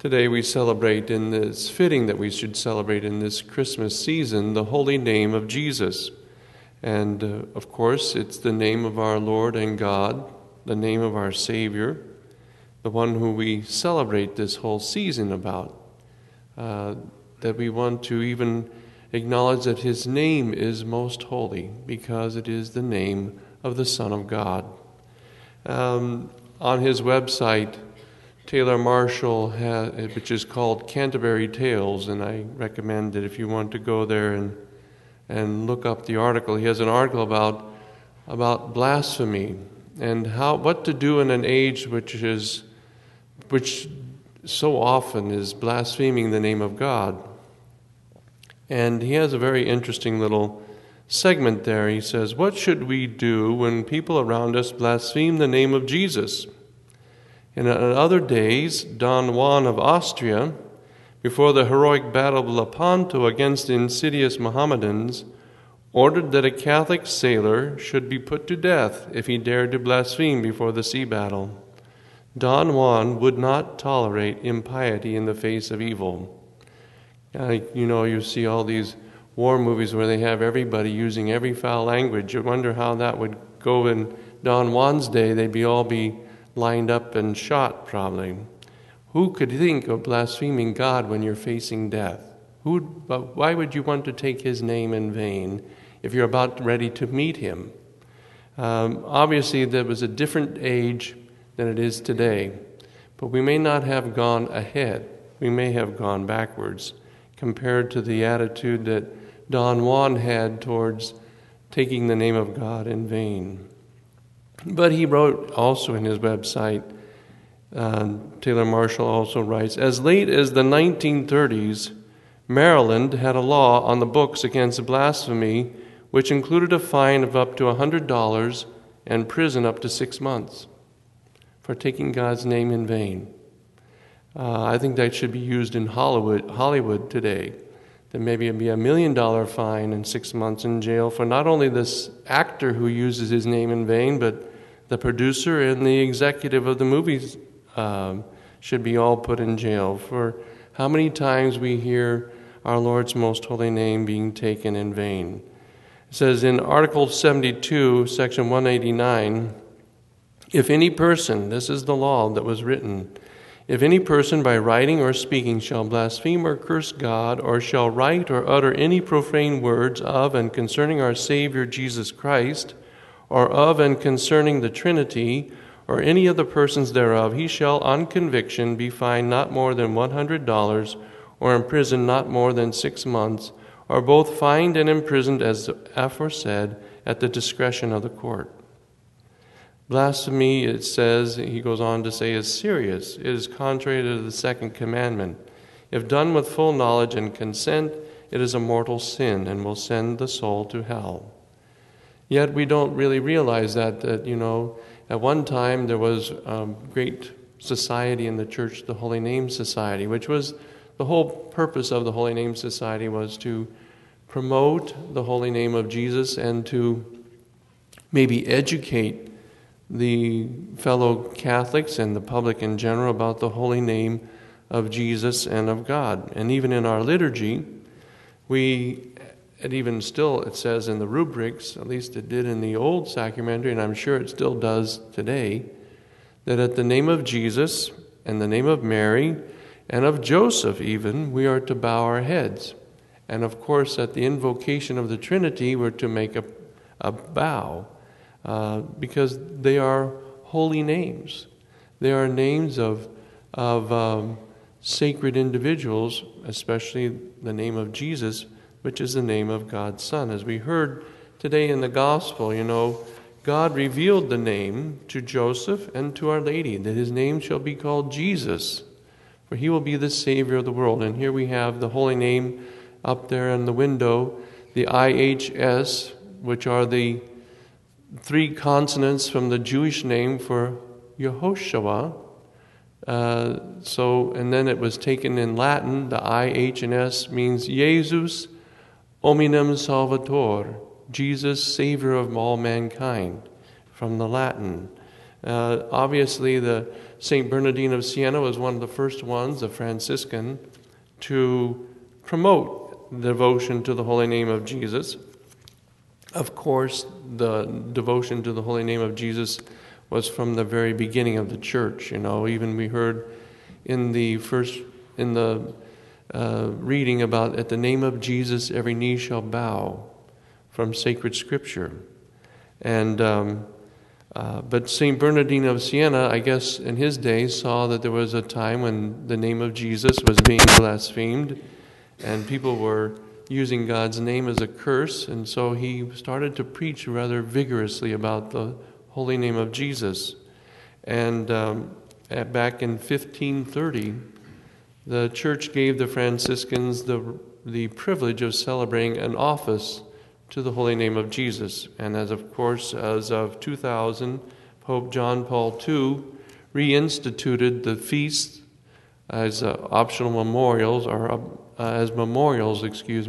Today we celebrate, and it's fitting that we should celebrate in this Christmas season, the holy name of Jesus. And of course, it's the name of our Lord and God, the name of our Savior, the one who we celebrate this whole season about, that we want to even acknowledge that his name is most holy because it is the name of the Son of God. On his website, Taylor Marshall, which is called Canterbury Tales, and I recommend that if you want to go there and look up the article, he has an article about blasphemy and what to do in an age which so often is blaspheming the name of God. And he has a very interesting little segment there. He says, "What should we do when people around us blaspheme the name of Jesus?" In other days, Don Juan of Austria, before the heroic battle of Lepanto against the insidious Mohammedans, ordered that a Catholic sailor should be put to death if he dared to blaspheme before the sea battle. Don Juan would not tolerate impiety in the face of evil. You see all these war movies where they have everybody using every foul language. You wonder how that would go in Don Juan's day. They'd all be lined up and shot, probably. Who could think of blaspheming God when you're facing death? Why would you want to take his name in vain if you're about ready to meet him? Obviously, there was a different age than it is today, but we may not have gone ahead. We may have gone backwards compared to the attitude that Don Juan had towards taking the name of God in vain. But he wrote also in his website, Taylor Marshall also writes, as late as the 1930s, Maryland had a law on the books against blasphemy, which included a fine of up to $100 and prison up to 6 months for taking God's name in vain. I think that should be used in Hollywood today. That maybe it'd be $1 million fine and 6 months in jail for not only this actor who uses his name in vain, but the producer and the executive of the movies should be all put in jail for how many times we hear our Lord's most holy name being taken in vain. It says in Article 72, Section 189, if any person, this is the law that was written, if any person by writing or speaking shall blaspheme or curse God, or shall write or utter any profane words of and concerning our Savior Jesus Christ, or of and concerning the Trinity, or any of the persons thereof, he shall on conviction be fined not more than $100, or imprisoned not more than 6 months, or both fined and imprisoned as aforesaid at the discretion of the court. Blasphemy, it says, he goes on to say, is serious. It is contrary to the second commandment. If done with full knowledge and consent, it is a mortal sin and will send the soul to hell. Yet we don't really realize that at one time there was a great society in the church, the Holy Name Society, which was the whole purpose of the Holy Name Society was to promote the holy name of Jesus and to maybe educate the fellow Catholics and the public in general about the holy name of Jesus and of God. And even in our liturgy, it says in the rubrics, at least it did in the old sacramentary, and I'm sure it still does today, that at the name of Jesus and the name of Mary and of Joseph even, we are to bow our heads. And of course, at the invocation of the Trinity, we're to make a bow because they are holy names. They are names of sacred individuals, especially the name of Jesus, which is the name of God's Son. As we heard today in the Gospel, God revealed the name to Joseph and to Our Lady, that his name shall be called Jesus, for he will be the Savior of the world. And here we have the holy name up there in the window, the IHS, which are the 3 consonants from the Jewish name for Yehoshua. And then it was taken in Latin. The I, H, and S means Jesus Hominem Salvator, Jesus, Savior of all mankind, from the Latin. Obviously, the St. Bernardine of Siena was one of the first ones, a Franciscan, to promote devotion to the holy name of Jesus. Of course, the devotion to the holy name of Jesus was from the very beginning of the church. Even we heard in the reading about at the name of Jesus every knee shall bow from sacred scripture. And but St. Bernardine of Siena, I guess in his day, saw that there was a time when the name of Jesus was being blasphemed and people were using God's name as a curse, and so he started to preach rather vigorously about the holy name of Jesus. And back in 1530, the church gave the Franciscans the privilege of celebrating an office to the holy name of Jesus. And as of 2000, Pope John Paul II reinstituted the feast as optional memorials, or as memorials,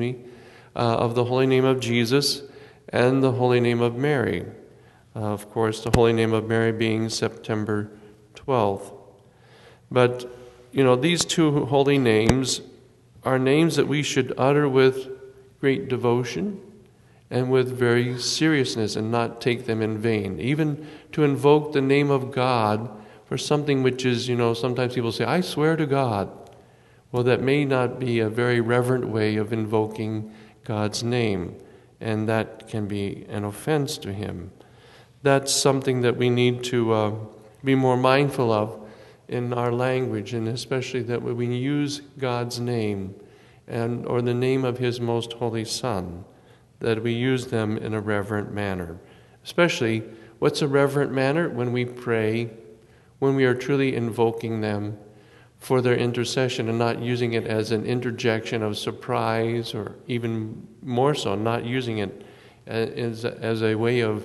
of the holy name of Jesus and the holy name of Mary. Of course, the holy name of Mary being September 12th. But, these two holy names are names that we should utter with great devotion and with very seriousness and not take them in vain. Even to invoke the name of God for something which is, sometimes people say, I swear to God. Well, that may not be a very reverent way of invoking God's name, and that can be an offense to Him. That's something that we need to be more mindful of in our language, and especially that when we use God's name or the name of His most holy Son, that we use them in a reverent manner. Especially, what's a reverent manner? When we pray, when we are truly invoking them for their intercession and not using it as an interjection of surprise, or even more so, not using it as a way of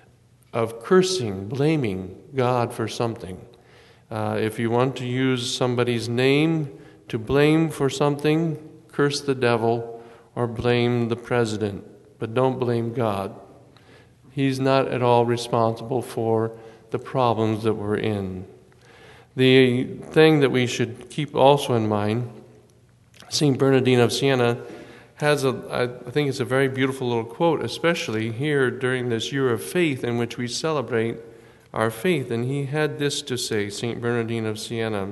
cursing, blaming God for something. If you want to use somebody's name to blame for something, curse the devil or blame the president, but don't blame God. He's not at all responsible for the problems that we're in. The thing that we should keep also in mind, St. Bernardine of Siena has I think it's a very beautiful little quote, especially here during this year of faith in which we celebrate our faith. And he had this to say, St. Bernardine of Siena.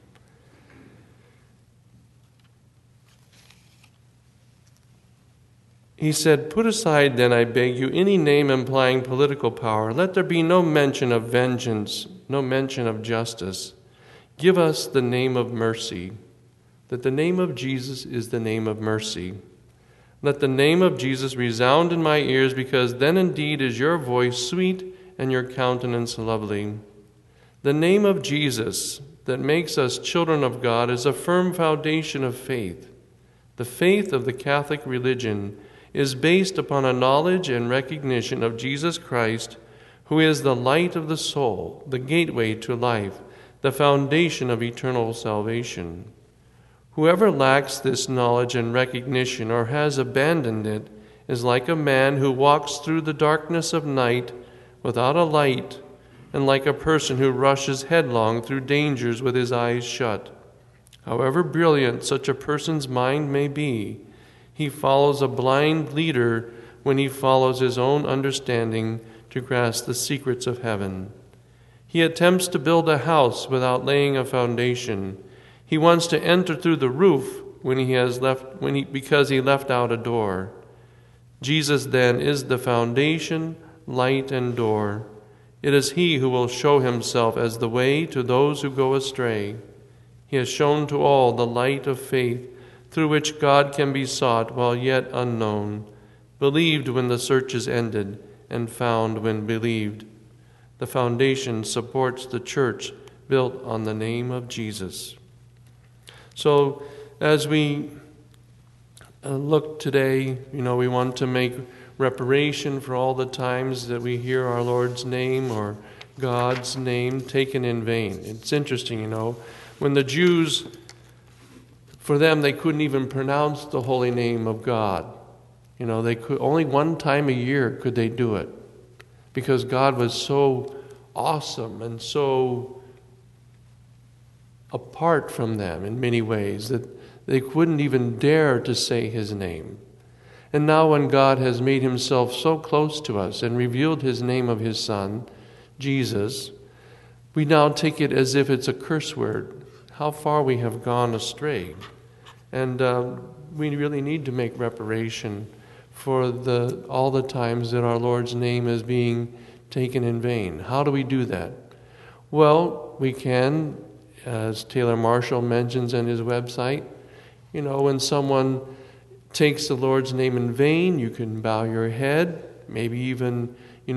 He said, "Put aside then, I beg you, any name implying political power. Let there be no mention of vengeance, no mention of justice. Give us the name of mercy, that the name of Jesus is the name of mercy. Let the name of Jesus resound in my ears, because then indeed is your voice sweet and your countenance lovely. The name of Jesus that makes us children of God is a firm foundation of faith. The faith of the Catholic religion is based upon a knowledge and recognition of Jesus Christ, who is the light of the soul, the gateway to life, the foundation of eternal salvation. Whoever lacks this knowledge and recognition or has abandoned it is like a man who walks through the darkness of night without a light, and like a person who rushes headlong through dangers with his eyes shut. However brilliant such a person's mind may be, he follows a blind leader when he follows his own understanding to grasp the secrets of heaven. He attempts to build a house without laying a foundation. He wants to enter through the roof because he left out a door. Jesus then is the foundation, light, and door. It is He who will show Himself as the way to those who go astray. He has shown to all the light of faith, through which God can be sought while yet unknown, believed when the search is ended, and found when believed. The foundation supports the church built on the name of Jesus." So, as we look today, we want to make reparation for all the times that we hear our Lord's name or God's name taken in vain. It's interesting, when the Jews, for them, they couldn't even pronounce the holy name of God. They could only one time a year could they do it, because God was so awesome and so apart from them in many ways that they couldn't even dare to say his name. And now when God has made himself so close to us and revealed his name of his Son, Jesus, we now take it as if it's a curse word. How far we have gone astray. And we really need to make reparation for all the times that our Lord's name is being taken in vain. How do we do that? Well, we can, as Taylor Marshall mentions on his website, when someone takes the Lord's name in vain, you can bow your head, maybe even,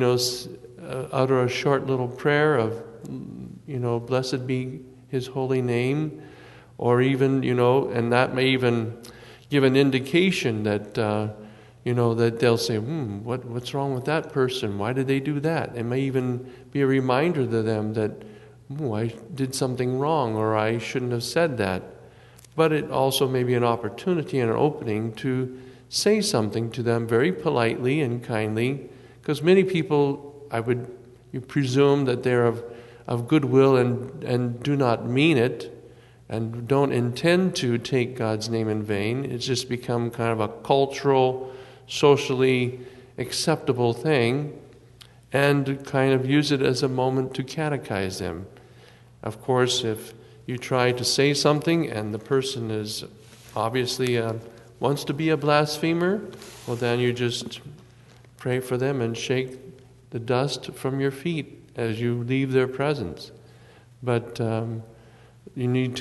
utter a short little prayer of, blessed be his holy name, or even, and that may even give an indication that, that they'll say, what's wrong with that person? Why did they do that? It may even be a reminder to them that, I did something wrong, or I shouldn't have said that. But it also may be an opportunity and an opening to say something to them very politely and kindly, because many people, you presume that they're of goodwill and do not mean it, and don't intend to take God's name in vain. It's just become kind of a cultural, socially acceptable thing, and kind of use it as a moment to catechize them. Of course, if you try to say something and the person is obviously wants to be a blasphemer, well then you just pray for them and shake the dust from your feet as you leave their presence. But we need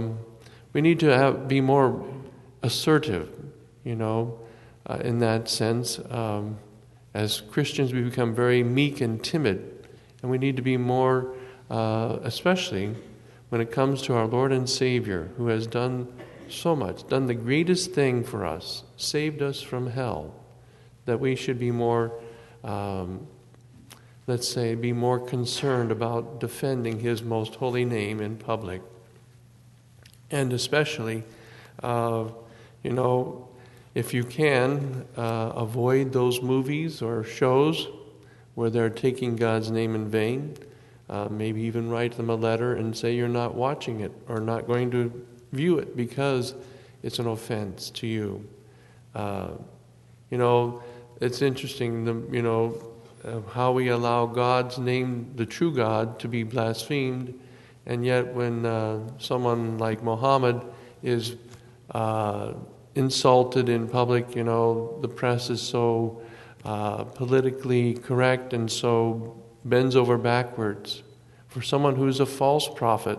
to be more assertive, in that sense. As Christians, we become very meek and timid, and we need to be more, especially when it comes to our Lord and Savior, who has done so much, done the greatest thing for us, saved us from hell, that we should be more, be more concerned about defending his most holy name in public. And especially, if you can, avoid those movies or shows where they're taking God's name in vain. Maybe even write them a letter and say you're not watching it or not going to view it because it's an offense to you. It's interesting, how we allow God's name, the true God, to be blasphemed, and yet when someone like Muhammad is insulted in public, the press is so politically correct and so bends over backwards. For someone who's a false prophet,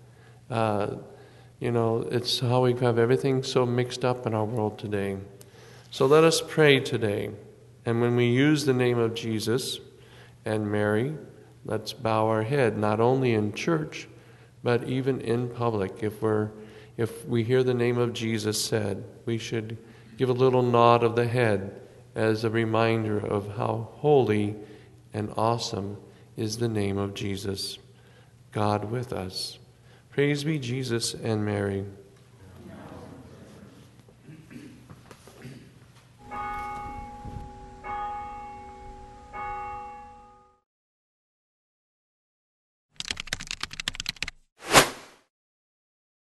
it's how we have everything so mixed up in our world today. So let us pray today. And when we use the name of Jesus and Mary, let's bow our head, not only in church, but even in public. If we hear the name of Jesus said, we should give a little nod of the head as a reminder of how holy and awesome is the name of Jesus, God with us. Praise be Jesus and Mary.